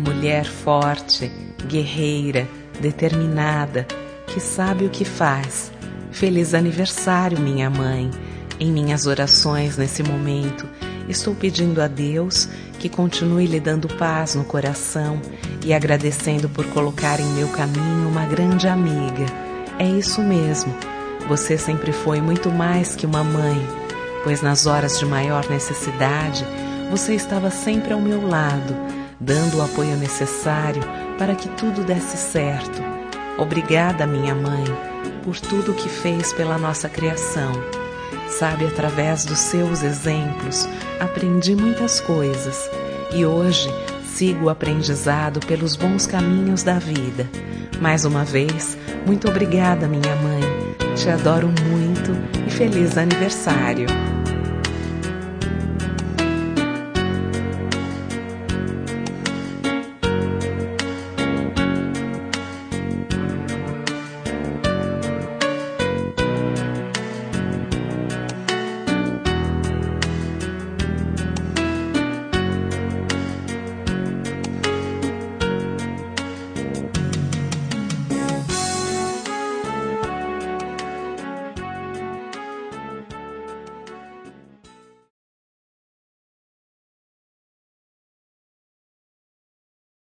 mulher forte, guerreira, determinada, que sabe o que faz. Feliz aniversário, minha mãe. Em minhas orações nesse momento, estou pedindo a Deus que continue lhe dando paz no coração e agradecendo por colocar em meu caminho uma grande amiga. É isso mesmo, você sempre foi muito mais que uma mãe, pois nas horas de maior necessidade, você estava sempre ao meu lado, dando o apoio necessário para que tudo desse certo. Obrigada, minha mãe, por tudo o que fez pela nossa criação. Sabe, através dos seus exemplos, aprendi muitas coisas e hoje sigo o aprendizado pelos bons caminhos da vida. Mais uma vez, muito obrigada, minha mãe. Te adoro muito e feliz aniversário.